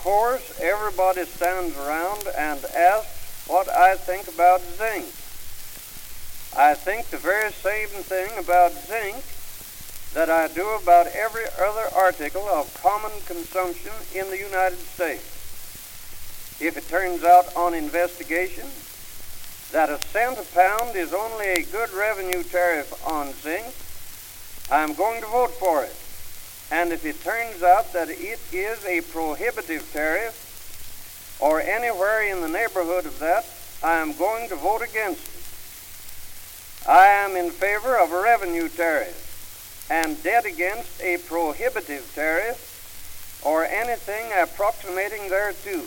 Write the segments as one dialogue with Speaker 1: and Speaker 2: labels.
Speaker 1: course, everybody stands around and asks what I think about zinc. I think the very same thing about zinc that I do about every other article of common consumption in the United States. If it turns out on investigation that a cent a pound is only a good revenue tariff on zinc, I'm going to vote for it. And if it turns out that it is a prohibitive tariff, or anywhere in the neighborhood of that, I am going to vote against it. I am in favor of a revenue tariff, and dead against a prohibitive tariff, or anything approximating thereto.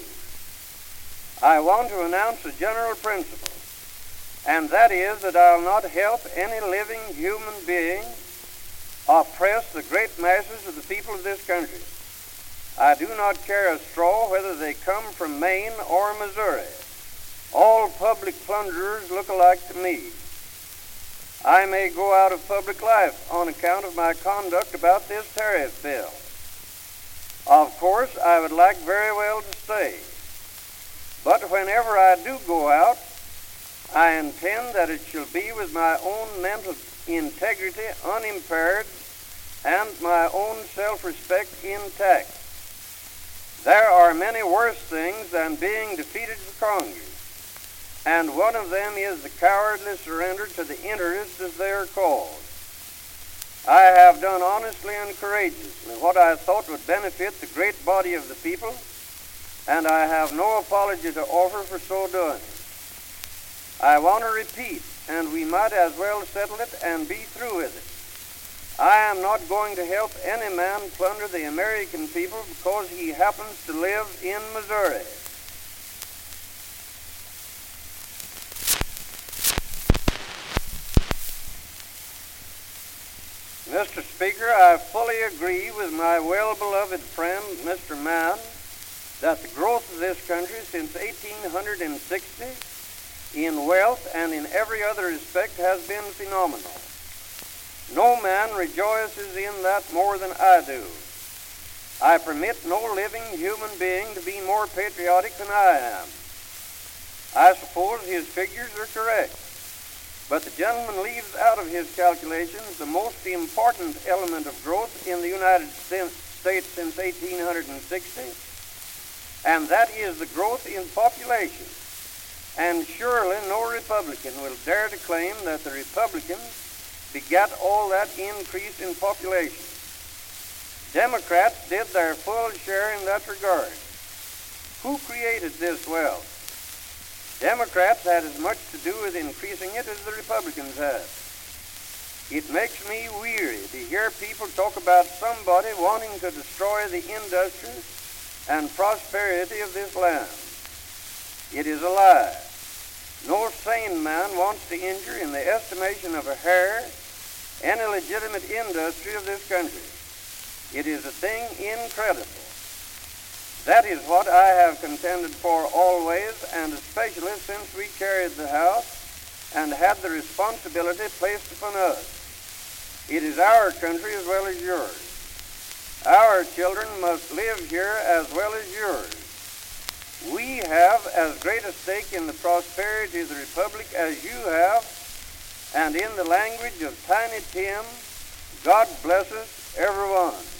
Speaker 1: I want to announce a general principle, and that is that I'll not help any living human being oppress the great masses of the people of this country. I do not care a straw whether they come from Maine or Missouri. All public plunderers look alike to me. I may go out of public life on account of my conduct about this tariff bill. Of course, I would like very well to stay. But whenever I do go out, I intend that it shall be with my own mental integrity unimpaired and my own self-respect intact. There are many worse things than being defeated for Congress, and one of them is the cowardly surrender to the interests as they are called. I have done honestly and courageously what I thought would benefit the great body of the people, and I have no apology to offer for so doing. I want to repeat, and we might as well settle it and be through with it. I am not going to help any man plunder the American people because he happens to live in Missouri. Mr. Speaker, I fully agree with my well-beloved friend, Mr. Mann, that the growth of this country since 1860 in wealth and in every other respect has been phenomenal. No man rejoices in that more than I do. I permit no living human being to be more patriotic than I am. I suppose his figures are correct, but the gentleman leaves out of his calculations the most important element of growth in the United States since 1860, and that is the growth in population. And surely no Republican will dare to claim that the Republicans begat all that increase in population. Democrats did their full share in that regard. Who created this wealth? Democrats had as much to do with increasing it as the Republicans had. It makes me weary to hear people talk about somebody wanting to destroy the industry and prosperity of this land. It is a lie. No sane man wants to injure, in the estimation of a hair, any legitimate industry of this country. It is a thing incredible. That is what I have contended for always, and especially since we carried the House and had the responsibility placed upon us. It is our country as well as yours. Our children must live here as well as yours. We have as great a stake in the prosperity of the Republic as you have, and in the language of Tiny Tim, God bless us, everyone.